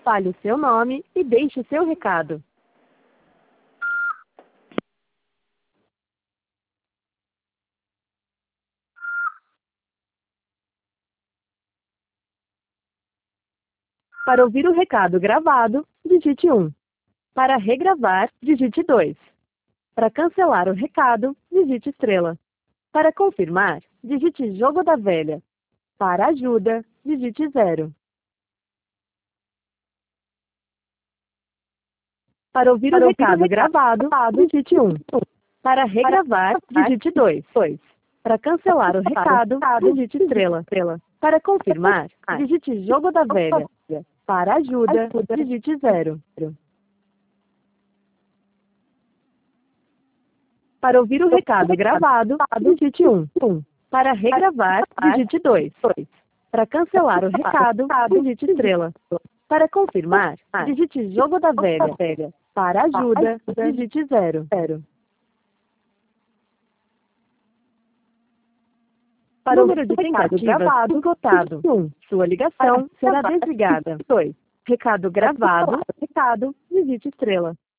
Fale o seu nome e deixe o seu recado. Para ouvir o recado gravado, digite 1. Para regravar, digite 2. Para cancelar o recado, digite estrela. Para confirmar, digite jogo da velha. Para ajuda, digite 0. Para ouvir o recado gravado, digite 1. Para regravar, digite 2. Para cancelar o recado, digite estrela. Para confirmar, digite jogo da velha. Para ajuda, digite 0. Para ouvir o recado gravado, digite 1. Para regravar, digite 2. Para cancelar o recado, digite estrela. Para confirmar, digite jogo da velha. Para ajuda, digite 0. Para o número de tentativas esgotado. 1. Sua ligação será desligada. 2. Recado gravado. Recado, digite estrela.